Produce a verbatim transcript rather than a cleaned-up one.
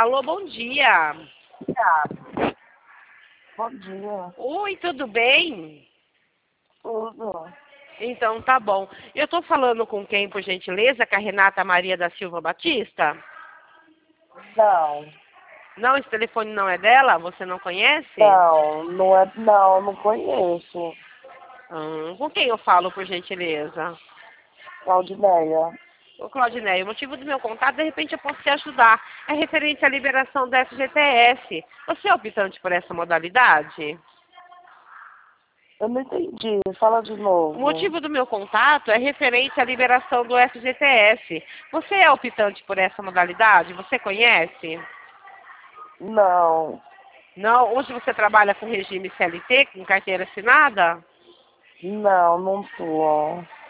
Alô, bom dia. Bom dia. Oi, tudo bem? Tudo. Então, tá bom. Eu tô falando com quem, por gentileza? Com a Renata Maria da Silva Batista? Não. Não, esse telefone não é dela? Você não conhece? Não, não é. Não, não conheço. Hum, com quem eu falo, por gentileza? Claudineia. Ô, Claudineia, o motivo do meu contato, de repente eu posso te ajudar. É referente à liberação da F G T S. Você é optante por essa modalidade? Eu não entendi. Fala de O novo. motivo do meu contato é referente à liberação do F G T S. Você é optante por essa modalidade? Você conhece? Não. Não? Hoje você trabalha com regime C L T, com carteira assinada? Não, não tô.